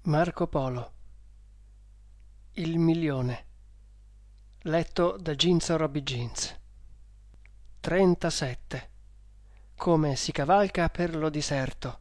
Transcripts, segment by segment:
Marco Polo. Il milione. Letto da Ginzo Robby Jeans. 37. Come si cavalca per lo diserto.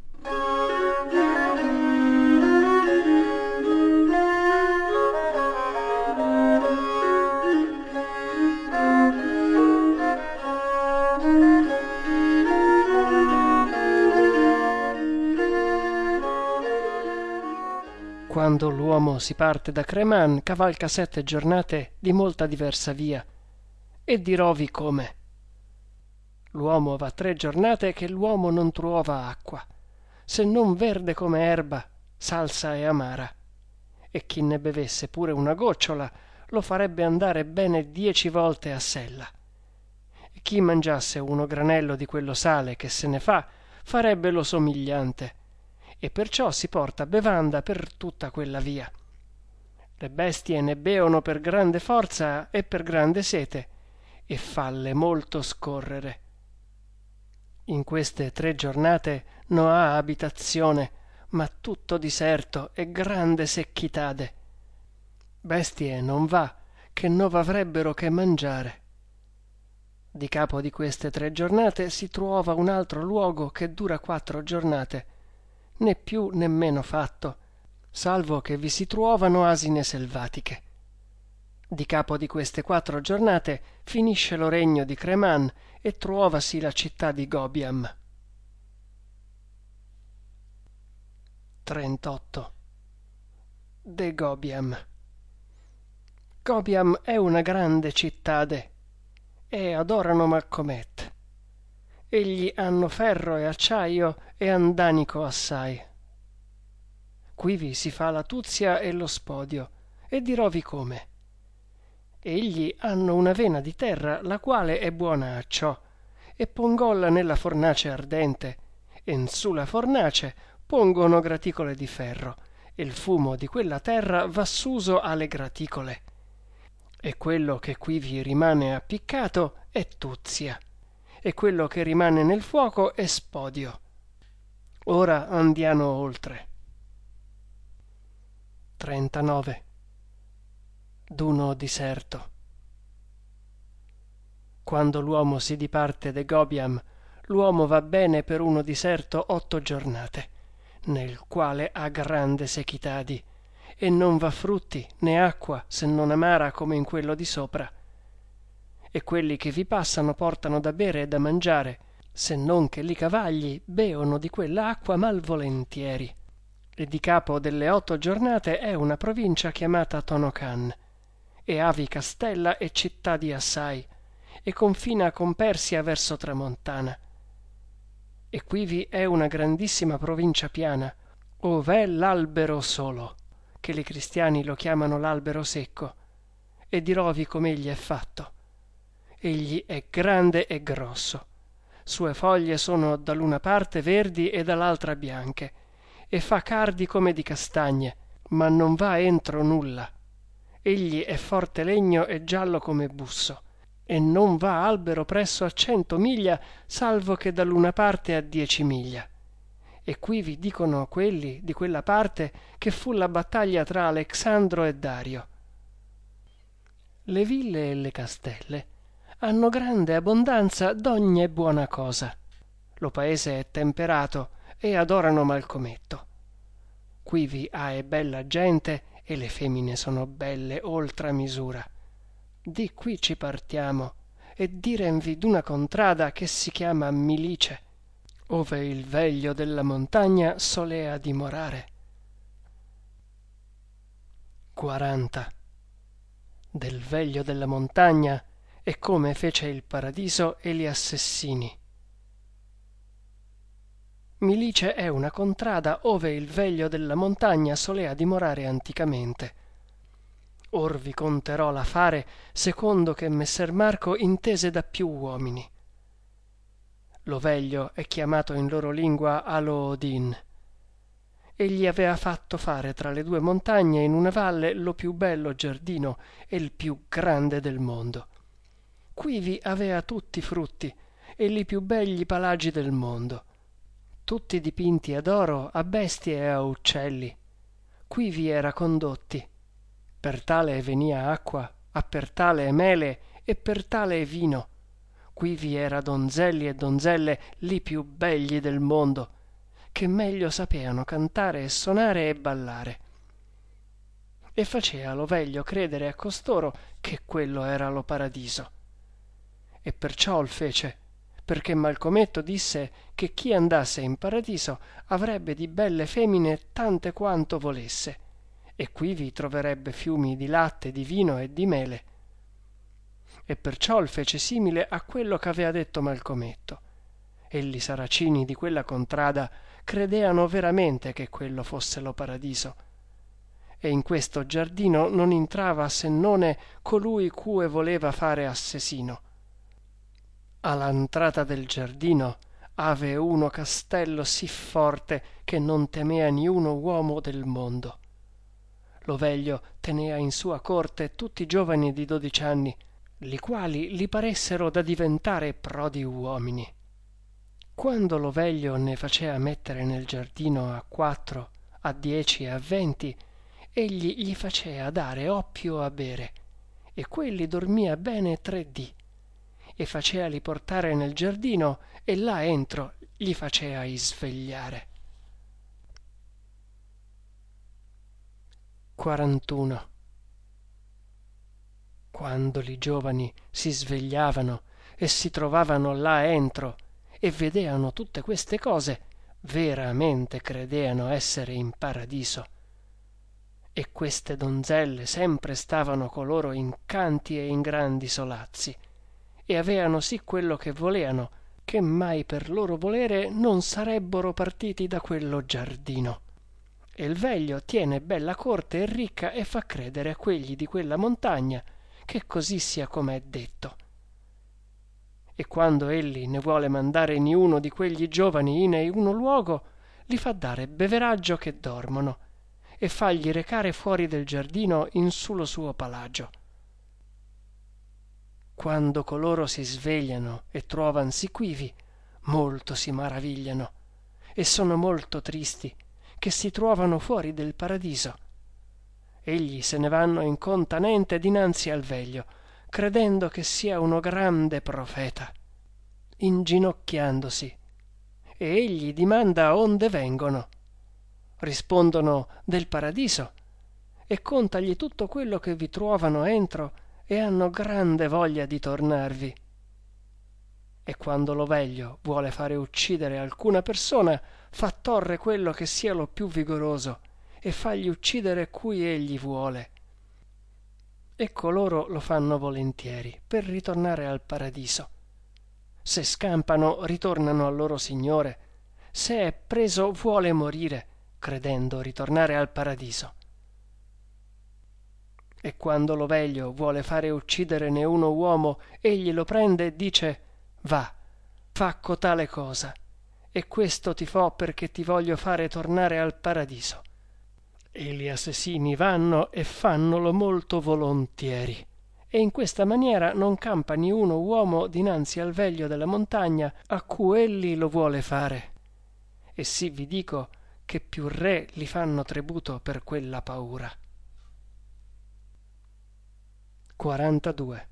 Quando l'uomo si parte da Creman, cavalca 7 giornate di molta diversa via. E dirovi come. L'uomo va 3 giornate che l'uomo non truova acqua, se non verde come erba, salsa e amara. E chi ne bevesse pure una gocciola lo farebbe andare bene 10 volte a sella. E chi mangiasse uno granello di quello sale che se ne fa, farebbe lo somigliante. E perciò si porta bevanda per tutta quella via. Le bestie ne beono per grande forza e per grande sete, e falle molto scorrere. In queste 3 giornate no ha abitazione, ma tutto diserto e grande secchitade. Bestie non va, che no v'avrebbero che mangiare. Di capo di queste 3 giornate si truova un altro luogo che dura 4 giornate, né più né meno fatto, salvo che vi si truovano asine selvatiche. Di capo di queste 4 giornate finisce lo regno di Creman e truovasi la città di Gobiam. 38. De Gobiam. Gobiam è una grande cittade e adorano Malcomet. Egli hanno ferro e acciaio e andanico assai. Quivi si fa la tuzia e lo spodio, e dirovi come. Egli hanno una vena di terra, la quale è buona a ciò, e pongolla nella fornace ardente, e in su la fornace pongono graticole di ferro, e il fumo di quella terra va suso alle graticole. E quello che quivi rimane appiccato è tuzia, e quello che rimane nel fuoco è spodio. Ora andiamo oltre. 39. D'uno diserto. Quando l'uomo si diparte de Gobiam, l'uomo va bene per uno diserto 8 giornate, nel quale ha grande sechitadi, e non va frutti né acqua se non amara come in quello di sopra. E quelli che vi passano portano da bere e da mangiare, se non che li cavalli beono di quella acqua malvolentieri. E di capo delle 8 giornate è una provincia chiamata Tonocan, e avi castella e città di assai, e confina con Persia verso tramontana. E quivi è una grandissima provincia piana, ov'è l'albero solo, che i cristiani lo chiamano l'albero secco, e dirovi com'egli è fatto. Egli è grande e grosso, sue foglie sono da l'una parte verdi e dall'altra bianche, e fa cardi come di castagne, ma non va entro nulla. Egli è forte legno e giallo come busso, e non va albero presso a 100 miglia, salvo che da l'una parte a 10 miglia. E qui vi dicono quelli di quella parte che fu la battaglia tra Alexandro e Dario. Le ville e le castelle hanno grande abbondanza d'ogni buona cosa. Lo paese è temperato e adorano Malcometto. Quivi ha è bella gente e le femmine sono belle oltre misura. Di qui ci partiamo e direnvi d'una contrada che si chiama Milice, ove il veglio della montagna solea dimorare. 40. Del veglio della montagna e come fece il paradiso e gli assassini. Milice è una contrada ove il veglio della montagna solea dimorare anticamente. Or vi conterò l'affare secondo che messer Marco intese da più uomini. Lo veglio è chiamato in loro lingua Aloodin. Egli aveva fatto fare tra le 2 montagne in una valle lo più bello giardino e il più grande del mondo. Quivi avea tutti frutti e li più begli palagi del mondo, tutti dipinti ad oro, a bestie e a uccelli. qui vi era condotti. Per tale venia acqua, a per tale mele e per tale vino. Qui vi era donzelli e donzelle li più begli del mondo, che meglio sapeano cantare e sonare e ballare. E facea lo veglio credere a costoro che quello era lo paradiso. E perciò il fece, perché Malcometto disse che chi andasse in paradiso avrebbe di belle femmine tante quanto volesse, e quivi troverebbe fiumi di latte, di vino e di mele. E perciò il fece simile a quello ch'avea detto Malcometto. E gli saracini di quella contrada credeano veramente che quello fosse lo paradiso. E in questo giardino non entrava se none colui cue voleva fare assesino. All'entrata del giardino ave uno castello sì forte che non temea niuno uomo del mondo. Lo veglio tenea in sua corte tutti giovani di 12 anni, li quali li paressero da diventare prodi uomini. Quando lo veglio ne facea mettere nel giardino a 4, a 10 e a 20, egli gli facea dare oppio a bere, e quelli dormia bene 3 dì, e faceali portare nel giardino, e là entro gli facea isvegliare. 41. Quando li giovani si svegliavano e si trovavano là entro e vedeano tutte queste cose, veramente credeano essere in paradiso. E queste donzelle sempre stavano coloro in canti e in grandi solazzi, e aveano sì quello che voleano, che mai per loro volere non sarebbero partiti da quello giardino. E il veglio tiene bella corte e ricca e fa credere a quelli di quella montagna che così sia come è detto. E quando egli ne vuole mandare niuno di quegli giovani in uno luogo, li fa dare beveraggio che dormono, e fagli recare fuori del giardino in su lo suo palagio. Quando coloro si svegliano e trovansi quivi, molto si maravigliano, e sono molto tristi, che si trovano fuori del paradiso. Egli se ne vanno incontanente dinanzi al veglio, credendo che sia uno grande profeta, inginocchiandosi, e egli dimanda onde vengono. Rispondono del paradiso, e contagli tutto quello che vi trovano entro, e hanno grande voglia di tornarvi. E quando lo veglio vuole fare uccidere alcuna persona, fa torre quello che sia lo più vigoroso, e fagli uccidere cui egli vuole. E coloro lo fanno volentieri per ritornare al paradiso. Se scampano ritornano al loro Signore, se è preso vuole morire, credendo ritornare al paradiso. E quando lo veglio vuole fare uccidere ne uno uomo, egli lo prende e dice: va, fa cotale cosa, e questo ti fo perché ti voglio fare tornare al paradiso. E gli assassini vanno e fannolo molto volontieri, e in questa maniera non campa niuno uomo dinanzi al veglio della montagna a cui egli lo vuole fare. E sì vi dico che più re li fanno tributo per quella paura. 42.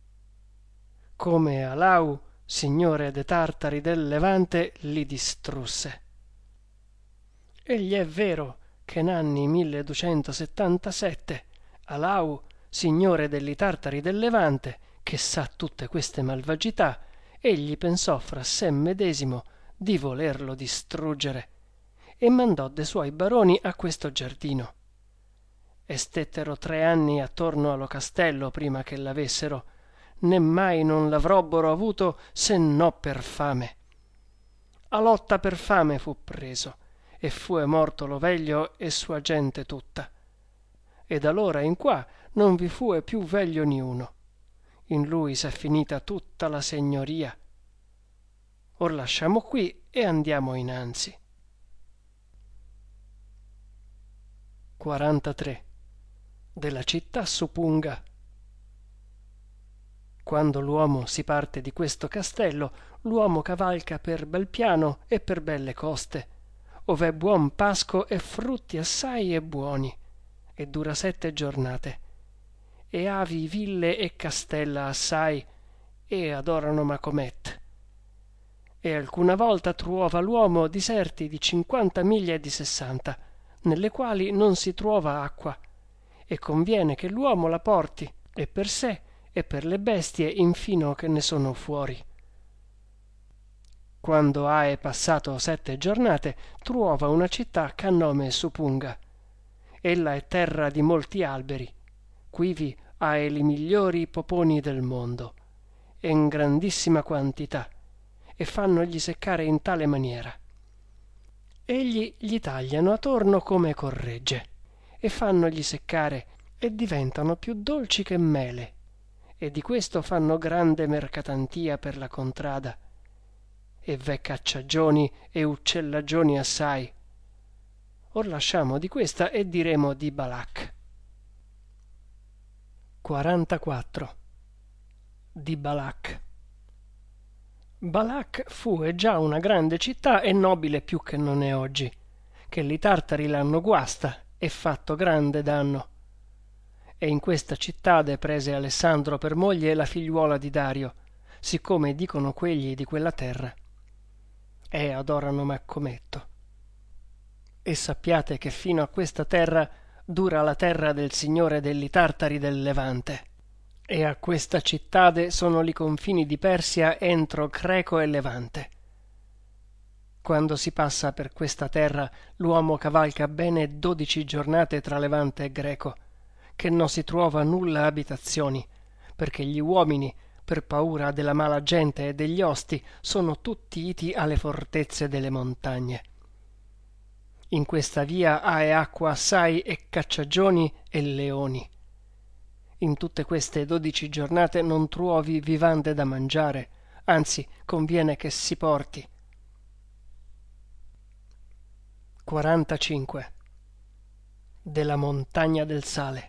Come Alau, signore de Tartari del Levante, li distrusse. Egli è vero che in anni 1277 Alau, signore degli Tartari del Levante, che sa tutte queste malvagità, egli pensò fra sé medesimo di volerlo distruggere, e mandò de suoi baroni a questo giardino. E stettero 3 anni attorno allo castello prima che l'avessero, né mai non l'avrobbero avuto se no per fame. A lotta per fame fu preso, e fue morto lo veglio e sua gente tutta. E da l'ora in qua non vi fue più veglio niuno. In lui s'è finita tutta la segnoria. Or lasciamo qui e andiamo innanzi. 43. Della città suppunga. Quando l'uomo si parte di questo castello, l'uomo cavalca per bel piano e per belle coste, ov'è buon pasco e frutti assai e buoni, e dura 7 giornate, e avi, ville e castella assai, e adorano Macomet. E alcuna volta truova l'uomo diserti di 50 miglia e di 60, nelle quali non si truova acqua, e conviene che l'uomo la porti, e per sé e per le bestie infino che ne sono fuori. Quando ha passato 7 giornate, truova una città ch'ha nome Supunga. Ella è terra di molti alberi, quivi ha li migliori poponi del mondo, e in grandissima quantità, e fannogli seccare in tale maniera. Egli gli tagliano attorno come corregge, e fannogli seccare, e diventano più dolci che mele, e di questo fanno grande mercatantia per la contrada, e v'è cacciagioni e uccellagioni assai. Or lasciamo di questa e diremo di Balak. 44. Di Balak. Balak fu e già una grande città e nobile più che non è oggi, che li tartari l'hanno guasta e fatto grande danno. E in questa cittade prese Alessandro per moglie la figliuola di Dario, siccome dicono quegli di quella terra, e adorano Macometto. E sappiate che fino a questa terra dura la terra del signore degli tartari del Levante, e a questa cittade sono li confini di Persia entro Creco e Levante. Quando si passa per questa terra l'uomo cavalca bene 12 giornate tra Levante e Greco, che non si trova nulla abitazioni, perché gli uomini, per paura della mala gente e degli osti, sono tutti iti alle fortezze delle montagne. In questa via ha acqua assai e cacciagioni e leoni. In tutte queste 12 giornate non truovi vivande da mangiare, anzi conviene che si porti. 45. Della montagna del sale.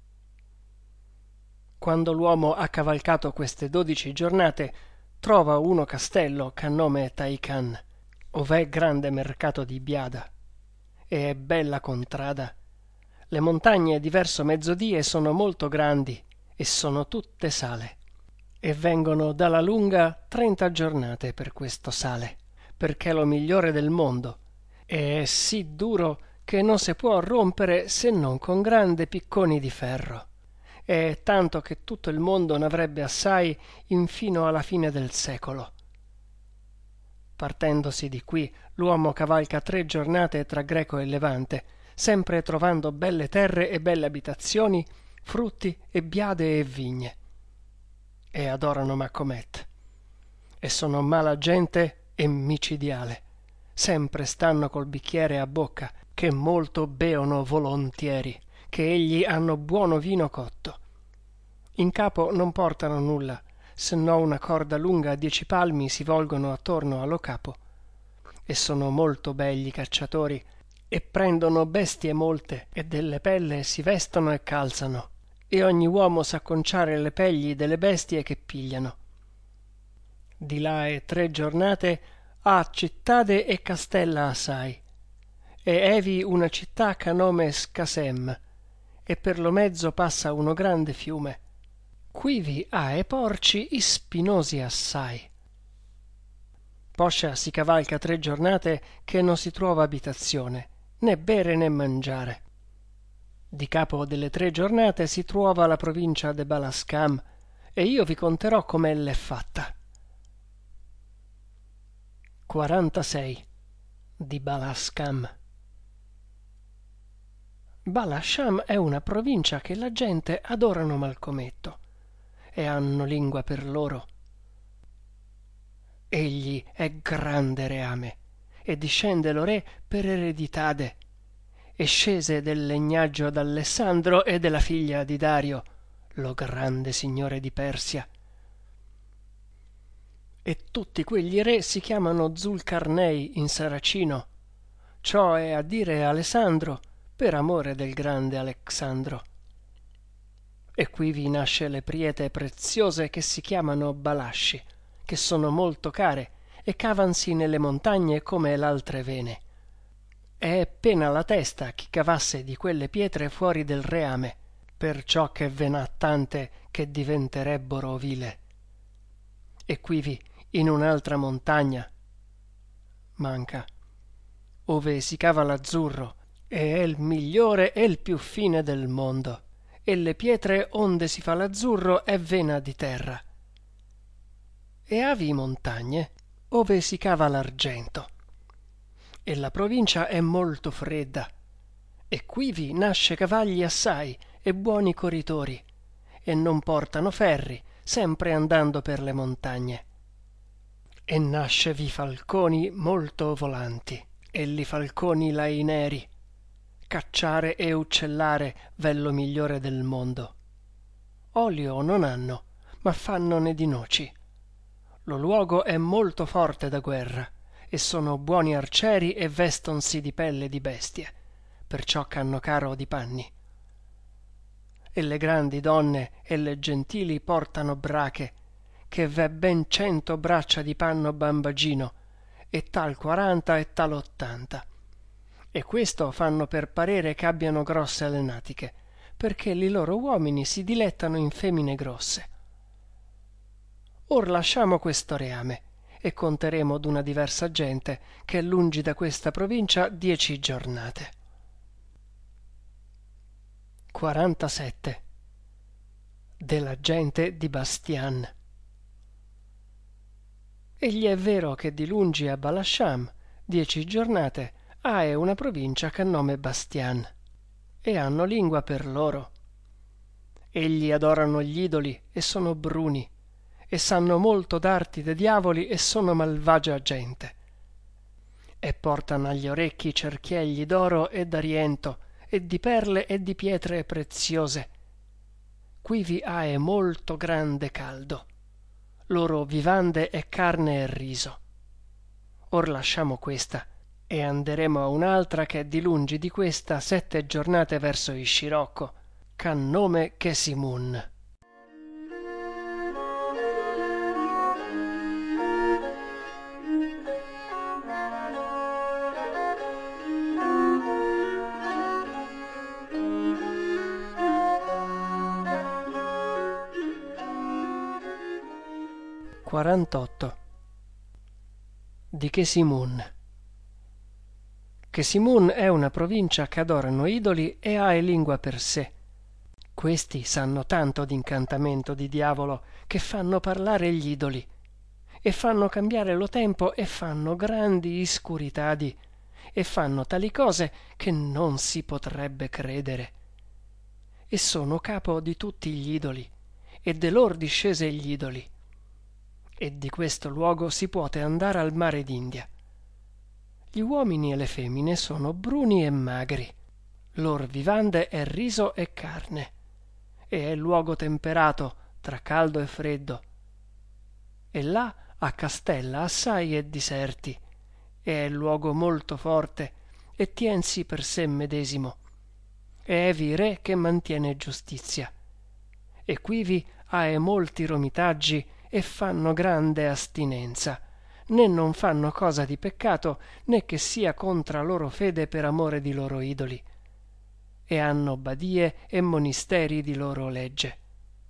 Quando l'uomo ha cavalcato queste 12 giornate, trova uno castello ch'ha nome Taikan, ov'è grande mercato di biada, e è bella contrada. Le montagne di verso mezzodie sono molto grandi e sono tutte sale, e vengono dalla lunga 30 giornate per questo sale, perché è lo migliore del mondo, e è sì duro che non si può rompere se non con grande picconi di ferro, e tanto che tutto il mondo n'avrebbe assai infino alla fine del secolo. Partendosi di qui, l'uomo cavalca 3 giornate tra Greco e Levante, sempre trovando belle terre e belle abitazioni, frutti e biade e vigne. E adorano Macomet. E sono mala gente e micidiale. Sempre stanno col bicchiere a bocca, che molto beono volontieri, che egli hanno buono vino cotto. In capo non portano nulla, se no una corda lunga a 10 palmi si volgono attorno allo capo. E sono molto begli cacciatori, e prendono bestie molte, e delle pelle si vestono e calzano, e ogni uomo sa conciare le pelli delle bestie che pigliano. Di là e 3 giornate ha cittade e castella assai, e evi una città ch'ha nome Scasem, e per lo mezzo passa uno grande fiume. Quivi ha e porci ispinosi assai. Poscia si cavalca 3 giornate che non si trova abitazione, né bere né mangiare. Di capo delle 3 giornate si trova la provincia de Balascam, e io vi conterò come l'è fatta. 46. Di Balascam. Balascam è una provincia che la gente adorano Malcometto, e hanno lingua per loro. Egli è grande reame, e discende lo re per ereditade, e scese del legnaggio d'Alessandro e della figlia di Dario, lo grande signore di Persia. E tutti quegli re si chiamano Zulcarnei in saracino, ciò è a dire Alessandro per amore del grande Alexandro. E qui vi nasce le priete preziose che si chiamano balasci, che sono molto care e cavansi nelle montagne come l'altre vene. è pena la testa chi cavasse di quelle pietre fuori del reame, perciò che ve n'ha tante che diventerebbero vile. E quivi in un'altra montagna manca, ove si cava l'azzurro, e è il migliore e il più fine del mondo, e le pietre onde si fa l'azzurro è vena di terra. E avi montagne ove si cava l'argento, e la provincia è molto fredda, e quivi nasce cavagli assai e buoni corritori, e non portano ferri, sempre andando per le montagne. E nascevi falconi molto volanti, e li falconi lai neri, cacciare e uccellare v'è lo migliore del mondo. Olio non hanno, ma fannone di noci. Lo luogo è molto forte da guerra, e sono buoni arcieri e vestonsi di pelle di bestie, perciò ch'hanno caro di panni. E le grandi donne e le gentili portano brache, che v'è ben 100 braccia di panno bambagino, e tal 40 e tal 80. E questo fanno per parere ch'abbiano grosse le natiche, perché li loro uomini si dilettano in femmine grosse. Or lasciamo questo reame e conteremo d'una diversa gente che è lungi da questa provincia 10 giornate. 47. Della gente di Bastian. Egli è vero che di lungi a Balasham 10 giornate è una provincia che ha nome Bastian, e hanno lingua per loro. Egli adorano gli idoli e sono bruni, e sanno molto d'arti de diavoli e sono malvagia gente. E portano agli orecchi cerchiegli d'oro e d'ariento, e di perle e di pietre preziose. Quivi è molto grande caldo. Loro vivande è carne e riso. Or lasciamo questa e anderemo a un'altra che è di lungi di questa 7 giornate verso il scirocco, c'ha nome Chesimun. Di Chesimun. Chesimun è una provincia che adorano idoli e ha lingua per sé. Questi sanno tanto d'incantamento di diavolo che fanno parlare gli idoli, e fanno cambiare lo tempo, e fanno grandi iscuritadi, e fanno tali cose che non si potrebbe credere. E sono capo di tutti gli idoli, e de lor discese gli idoli. E di questo luogo si puote andare al mare d'India. Gli uomini e le femmine sono bruni e magri, lor vivande è riso e carne, e è luogo temperato tra caldo e freddo. E là a castella assai e diserti, e è luogo molto forte, e tiensi per sé medesimo, e evi re che mantiene giustizia. E quivi molti romitaggi e fanno grande astinenza, né non fanno cosa di peccato, né che sia contra loro fede per amore di loro idoli, e hanno badie e monisteri di loro legge.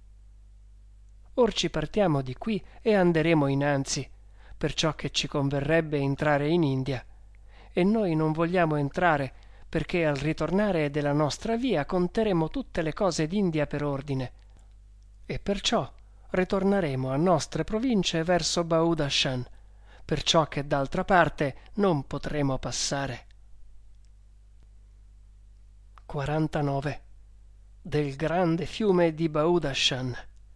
Or ci partiamo di qui e anderemo innanzi, perciò che ci converrebbe entrare in India, e noi non vogliamo entrare, perché al ritornare della nostra via conteremo tutte le cose d'India per ordine, e perciò ritorneremo a nostre province verso Baudashan, perciò che d'altra parte non potremo passare. 49. Del grande fiume di Baudashan.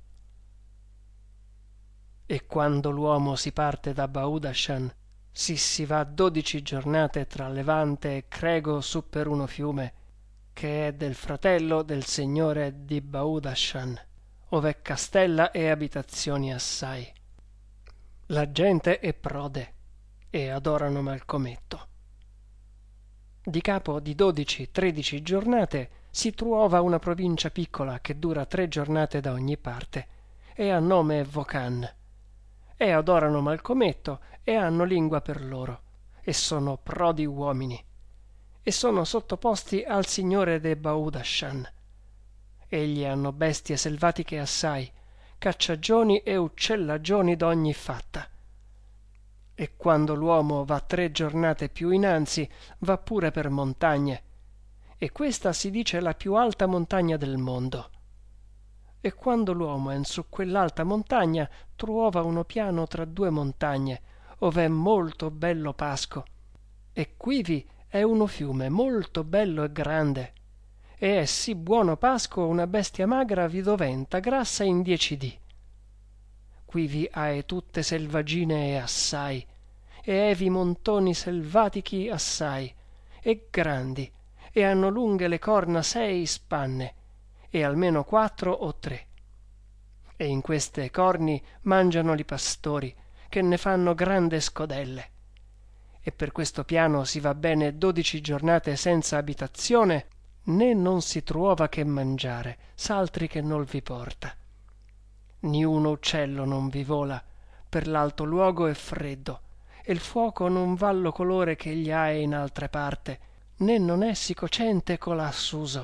E quando l'uomo si parte da Baudashan, si va 12 giornate tra Levante e Crego su per uno fiume, che è del fratello del signore di Baudashan, ove castella e abitazioni assai. La gente è prode e adorano Malcometto. Di capo di 12-13 giornate si trova una provincia piccola che dura 3 giornate da ogni parte, e ha nome Vocan, e adorano Malcometto e hanno lingua per loro, e sono prodi uomini, e sono sottoposti al signore de Baudashan. Egli hanno bestie selvatiche assai, cacciagioni e uccellagioni d'ogni fatta. E quando l'uomo va 3 giornate più innanzi, va pure per montagne, e questa si dice la più alta montagna del mondo. E quando l'uomo è su quell'alta montagna, trova uno piano tra 2 montagne, ove è molto bello pasco, e quivi è uno fiume molto bello e grande, e è sì buono pasco una bestia magra vi doventa grassa in 10 dì. Quivi hae tutte selvagine e assai, e evi montoni selvatichi assai, e grandi, e hanno lunghe le corna 6 spanne, e almeno 4 o 3. E in queste corni mangiano li pastori, che ne fanno grande scodelle. E per questo piano si va bene 12 giornate senza abitazione, né non si truova che mangiare, s'altri che nol vi porta. Niuno uccello non vi vola, per l'alto luogo è freddo, e il fuoco non va lo colore che gli ha in altre parte, né non è sì cocente colà suso.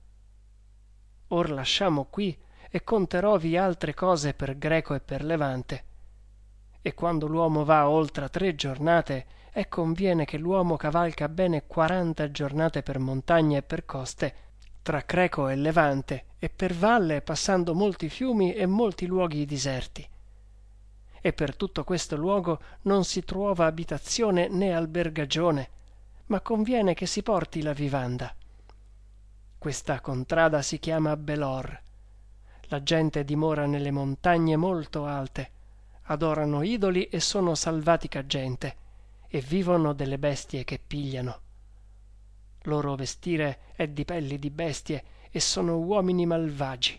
Or lasciamo qui e conterovi altre cose per Greco e per Levante. E quando l'uomo va oltre 3 giornate, è conviene che l'uomo cavalca bene 40 giornate per montagne e per coste, tra Greco e Levante, e per valle passando molti fiumi e molti luoghi diserti. E per tutto questo luogo non si truova abitazione né albergagione, ma conviene che si porti la vivanda. Questa contrada si chiama Belor. La gente dimora nelle montagne molto alte, adorano idoli e sono salvatica gente, e vivono delle bestie che pigliano. Loro vestire è di pelli di bestie e sono uomini malvagi.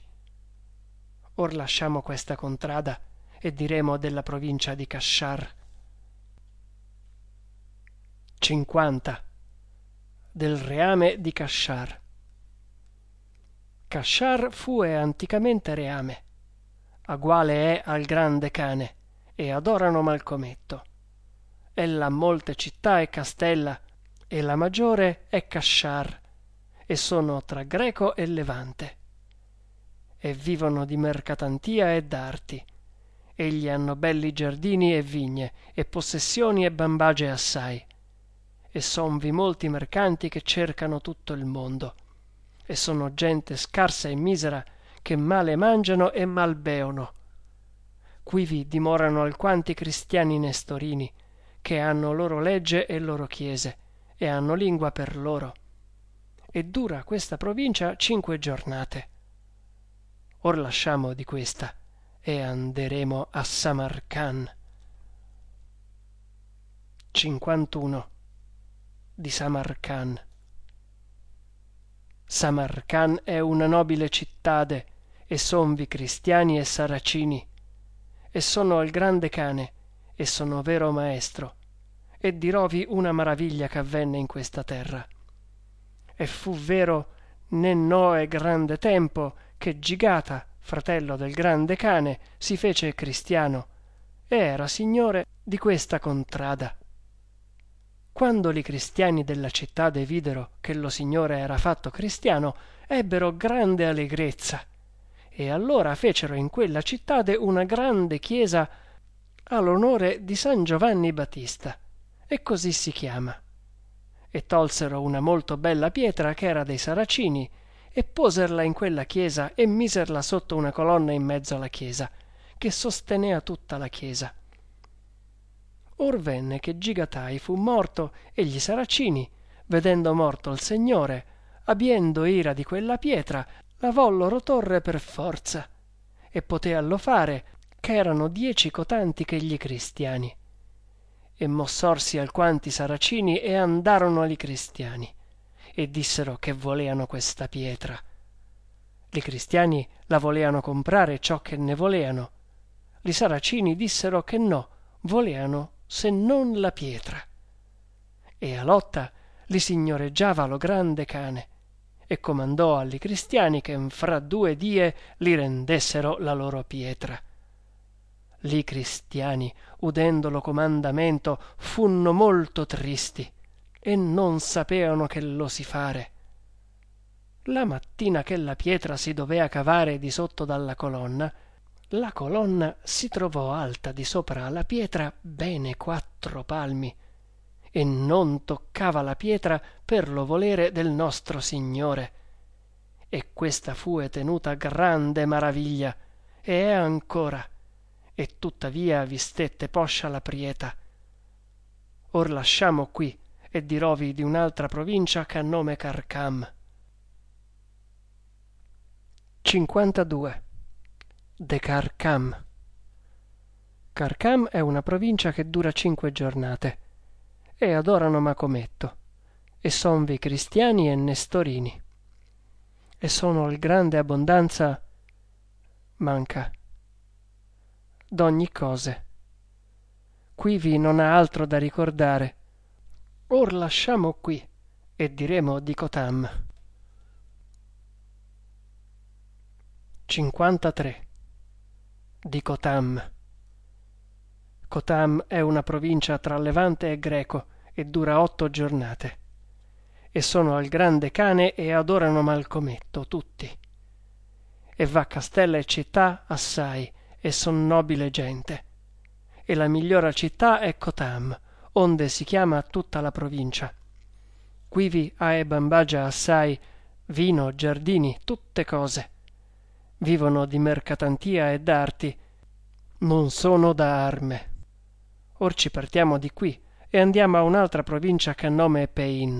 Or lasciamo questa contrada e diremo della provincia di Cashar. 50. Del reame di Cashar. Cashar fue anticamente reame, aguale è al grande cane, e adorano Malcometto. Ella ha molte città e castella, e la maggiore è Cashar, e sono tra Greco e Levante. E vivono di mercatantia e d'arti. Egli hanno belli giardini e vigne, e possessioni e bambage assai. E sonvi molti mercanti che cercano tutto il mondo. E sono gente scarsa e misera, che male mangiano e mal beono. Quivi dimorano alquanti cristiani nestorini, che hanno loro legge e loro chiese, e hanno lingua per loro. E dura questa provincia 5 giornate. Or lasciamo di questa e anderemo a Samarcan. 51. Di Samarcan. Samarcan è una nobile cittade, e sonvi cristiani e saracini, e sono al grande cane, e sono vero maestro, e dirovi una maraviglia che avvenne in questa terra. E fu vero né Noe grande tempo che Gigata, fratello del grande cane, si fece cristiano, e era signore di questa contrada. Quando li cristiani della cittade videro che lo signore era fatto cristiano, ebbero grande allegrezza, e allora fecero in quella cittade una grande chiesa all'onore di San Giovanni Battista, e così si chiama. E tolsero una molto bella pietra che era dei Saracini, e poserla in quella chiesa e miserla sotto una colonna in mezzo alla chiesa, che sostenea tutta la chiesa. Or venne che Gigatai fu morto, e gli Saracini, vedendo morto il Signore, abbiendo ira di quella pietra, la vollero torre per forza, e poteallo fare, che erano 10 cotanti che gli cristiani. E mossorsi alquanti Saracini e andarono ali cristiani, e dissero che voleano questa pietra. Li cristiani la voleano comprare ciò che ne voleano. Li Saracini dissero che no, voleano se non la pietra. E a lotta li signoreggiava lo grande cane, e comandò alli cristiani che fra 2 die li rendessero la loro pietra. Li cristiani, udendo lo comandamento, funno molto tristi, e non sapeano che lo si fare. La mattina che la pietra si dovea cavare di sotto dalla colonna, la colonna si trovò alta di sopra la pietra bene 4 palmi, e non toccava la pietra per lo volere del nostro Signore. E questa fue tenuta grande maraviglia, e è ancora, e tuttavia vi stette poscia la prieta. Or lasciamo qui, e dirovi di un'altra provincia che ha nome Carcam. 52. De Carcam. Carcam è una provincia che dura 5 giornate, e adorano Macometto, e sonvi cristiani e nestorini, e sono al grande abbondanza d'ogni cose. Quivi non ha altro da ricordare. Or lasciamo qui, e diremo di Cotam. 53. Di Cotam. Cotam è una provincia tra Levante e Greco e dura 8 giornate. E sono al grande cane e adorano Malcometto tutti. E va castella e città assai, e son nobile gente. E la migliora città è Cotam, onde si chiama tutta la provincia. Quivi ha e bambagia assai, vino, giardini, tutte cose. Vivono di mercatantia e d'arti, non sono da arme. Or ci partiamo di qui e andiamo a un'altra provincia che ha nome Pein.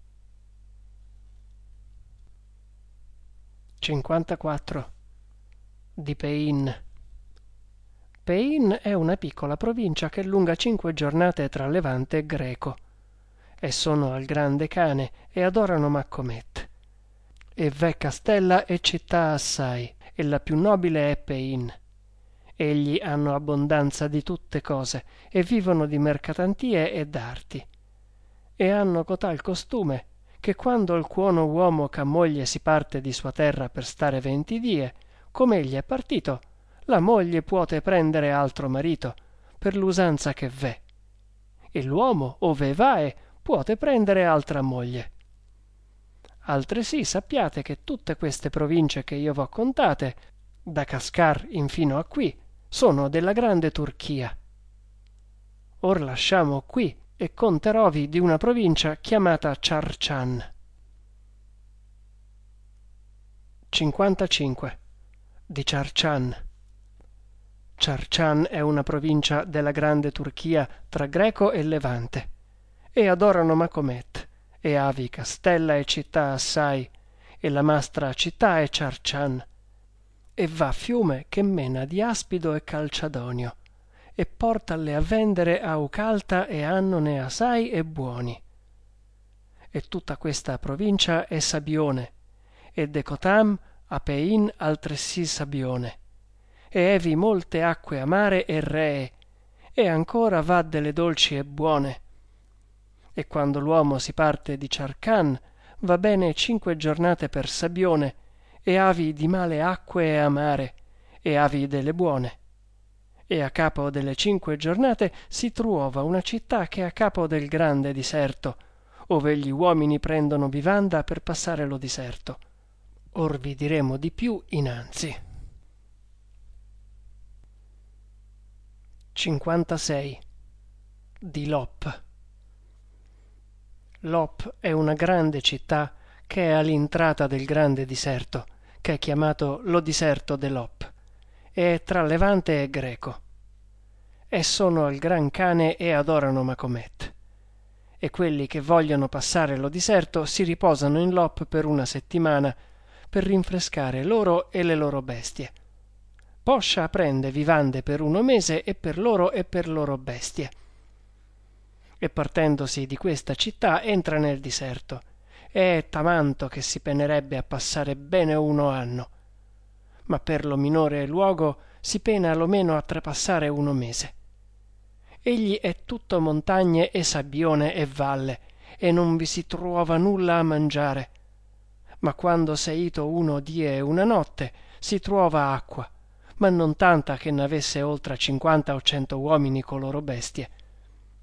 54. Di Pein. Pein è una piccola provincia che lunga 5 giornate tra Levante e Greco, e sono al grande cane e adorano Macomet. E v'è castella e città assai, e la più nobile è Pein. Egli hanno abbondanza di tutte cose, e vivono di mercatantie e d'arti. E hanno cotal costume, che quando alcuno uomo c'ha moglie si parte di sua terra per stare 20 die, come egli è partito, la moglie puote prendere altro marito, per l'usanza che v'è. E l'uomo, ove vae, puote prendere altra moglie. Altresì sappiate che tutte queste province che io v'ho contate, da Cascar infino a qui, sono della grande Turchia. Or lasciamo qui e conterovi di una provincia chiamata Ciarcian. 55. Di Ciarcian. Ciarcian è una provincia della grande Turchia tra Greco e Levante, e adorano Macomet, e avi castella e città assai, e la mastra città è Ciarcian. E va fiume che mena di aspido e calcedonio, e portalle a vendere a Ucalta e annone assai e buoni. E tutta questa provincia è Sabione, e de Cotam a Pein altresì Sabione, e evi molte acque amare e ree, e ancora va delle dolci e buone. E quando l'uomo si parte di Ciarcan, va bene 5 giornate per Sabione, e avi di male acque e amare, e avi delle buone. E a capo delle 5 giornate si truova una città che è a capo del grande diserto, ove gli uomini prendono vivanda per passare lo diserto. Or vi diremo di più innanzi. 56. Di Lop. Lop è una grande città che è all'entrata del grande diserto, che è chiamato lo diserto de Lop, e è tra Levante e Greco. E sono al gran cane e adorano Macomet. E quelli che vogliono passare lo diserto si riposano in Lop per 1 settimana, per rinfrescare loro e le loro bestie. Poscia prende vivande per 1 mese e per loro bestie. E partendosi di questa città entra nel diserto, e è tamanto che si penerebbe a passare bene 1 anno, ma per lo minore luogo si pena almeno a trapassare 1 mese. Egli è tutto montagne e sabbione e valle, e non vi si trova nulla a mangiare, ma quando s'è ito 1 die e 1 notte si trova acqua, ma non tanta che n'avesse oltre 50 o 100 uomini co loro bestie.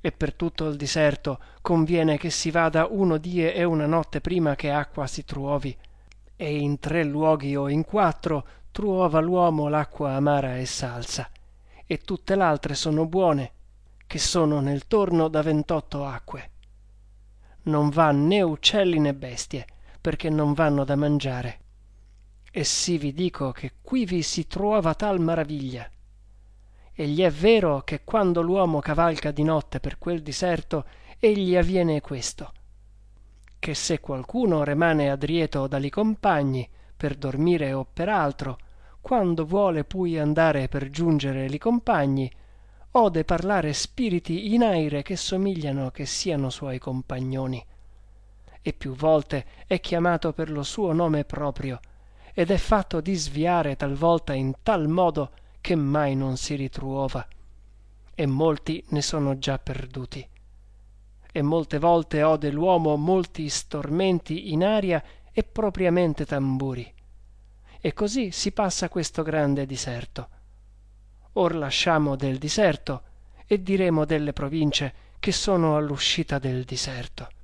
e per tutto il diserto conviene che si vada 1 die e 1 notte prima che acqua si truovi, e in 3 luoghi o in 4 truova l'uomo l'acqua amara e salsa, e tutte l'altre sono buone, che sono nel torno da 28 acque. Non va né uccelli né bestie, perché non vanno da mangiare. E sì vi dico che quivi si truova tal maraviglia. E gli è vero che quando l'uomo cavalca di notte per quel diserto, egli avviene questo, che se qualcuno rimane adrieto dali compagni per dormire o per altro, quando vuole poi andare per giungere li compagni, ode parlare spiriti in aire che somigliano che siano suoi compagnoni, e più volte è chiamato per lo suo nome proprio, ed è fatto di sviare talvolta in tal modo che mai non si ritruova, e molti ne sono già perduti. E molte volte ode l'uomo molti stormenti in aria e propriamente tamburi. E così si passa questo grande diserto. Or lasciamo del diserto e diremo delle province che sono all'uscita del diserto.